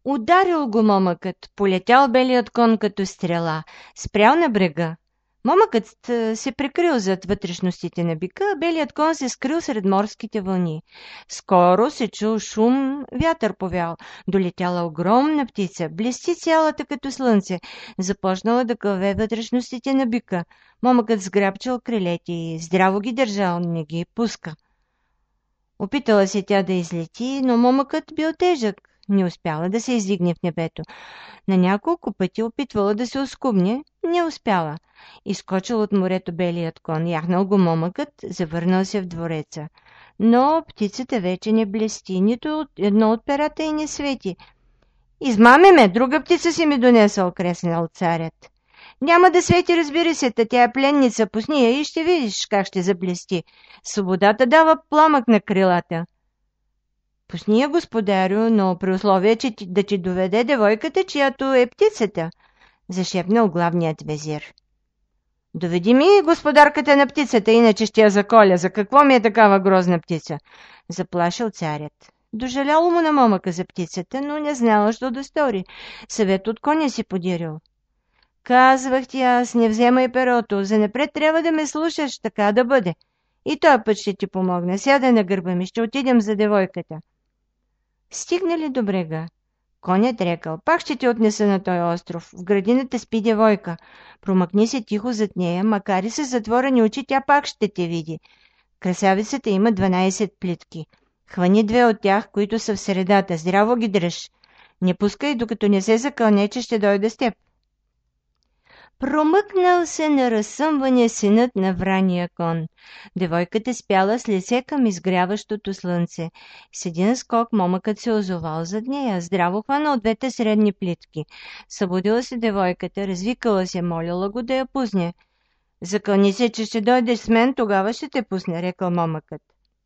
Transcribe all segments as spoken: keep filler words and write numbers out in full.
Ударил го момъкът, полетял белият кон като стрела, спрял на брега. Момъкът се прикрил зад вътрешностите на бика, а белият кон се скрил сред морските вълни. Скоро се чул шум, вятър повял. Долетяла огромна птица, блести цялата като слънце. Започнала да кълве вътрешностите на бика. Момъкът сграбчал крилете и здраво ги държал, не ги пуска. Опитала се тя да излети, но момъкът бил тежък. Не успяла да се издигне в небето. На няколко пъти опитвала да се оскубне, не успяла. Изскочил от морето белият кон, яхнал го момъкът, завърнал се в двореца. Но птицата вече не блести, нито от едно от перата и не свети. «Измами ме, друга птица си ми донесъл», креснал царят. «Няма да свети, разбира се, тя е пленница, пусни я и ще видиш как ще заблести. Свободата дава пламък на крилата». «Пусни я, господарю, но при условие, че ти, да ти доведе девойката, чиято е птицата», зашепнал главният везир. «Доведи ми господарката на птицата, иначе ще я заколя. За какво ми е такава грозна птица?» заплашил царят. Дожаляло му на момъка за птицата, но не знала, що да стори. Съвет от коня си подирил. «Казвах ти аз, не вземай перото, занапред трябва да ме слушаш, така да бъде. И този път ще ти помогна. Сядай на гърба ми, ще отидем за девойката». Стигнали до брега. Конят рекал: «Пак ще те отнеса на този остров. В градината спи девойка. Промъкни се тихо зад нея, макар и с затворени очи, тя пак ще те види. Красавицата има дванайсет плитки. Хвани две от тях, които са в средата. Здраво ги дръж. Не пускай, докато не се закълне, че ще дойде с теб». Промъкнал се на разсъмване синът на врания кон. Девойката спяла с лице към изгряващото слънце. С един скок момъкът се озовал зад нея, здраво хванал двете средни плитки. Събудила се девойката, развикала се, молила го да я пусне. «Закълни се, че ще дойдеш с мен, тогава ще те пусне», рекал момъкът.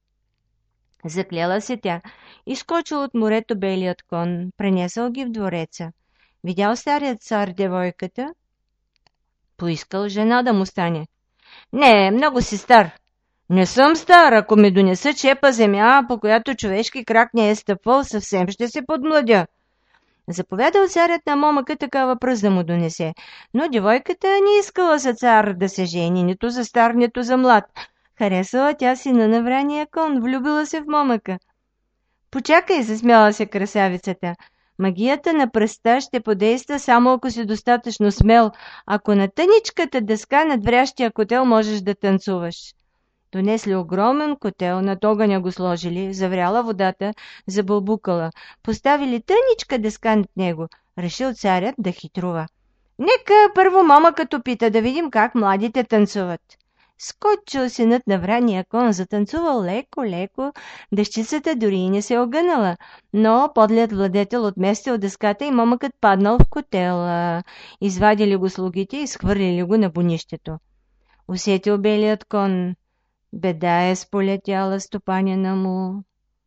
Заклела се тя. Изскочил от морето белият кон, пренесъл ги в двореца. Видял старият цар девойката, поискал жена да му стане. «Не, много си стар». «Не съм стар, ако ми донеса чепа земя, по която човешки крак не е стъпвал, съвсем ще се подмладя». Заповядал царят на момъка такава пръст да му донесе, но девойката не искала за цар да се жени, нито за стар, нито за млад. Харесала тя сина на врания кон, влюбила се в момъка. «Почакай», засмяла се красавицата. «Магията на пръста ще подейства само ако си достатъчно смел, ако на тъничката дъска над врящия котел можеш да танцуваш». Донесли огромен котел, над огъня го сложили, завряла водата, забълбукала, поставили тъничка дъска над него. Решил царят да хитрува. «Нека първо момъкът опита, да видим как младите танцуват». Скочил синът на врания кон, затанцувал леко-леко, дъщицата дори и не се огънала, но подлият владетел отместил дъската и момъкът паднал в котела. Извадили го слугите и схвърлили го на бунището. Усетил белият кон. Беда е сполетяла стопанина му.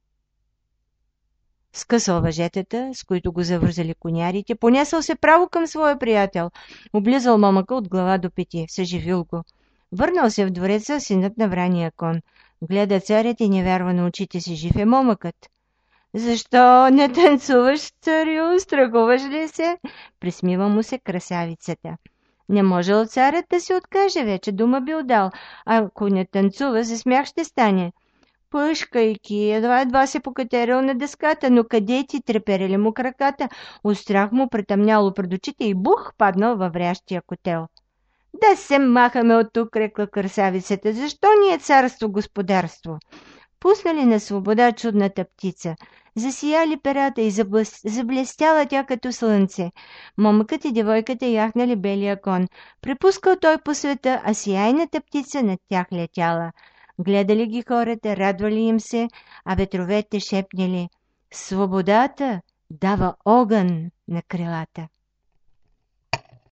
Скъсал въжетата, с които го завързали конярите, понесъл се право към своя приятел, облизал момъка от глава до пети, съживил го. Върнал се в двореца синът на врания кон. Гледа царят и не вярва на очите си, жив е момъкът. «Защо не танцуваш, царю? Страхуваш ли се?» Присмива му се красавицата. Не можел царят да се откаже, вече дума бил дал. Ако не танцува, за смях ще стане. Пъшкайки, едва-едва се покатерил на дъската, но къде ти, треперели му краката, от страх му претъмняло пред очите и бух паднал във врящия котел. «Да се махаме от тук», рекла красавицата. «Защо ни е царство-господарство?» Пуснали на свобода чудната птица. Засияли перата и заблестяла тя като слънце. Момъкът и девойката яхнали белия кон. Препускал той по света, а сияйната птица над тях летяла. Гледали ги хората, радвали им се, а ветровете шепнели: «Свободата дава огън на крилата».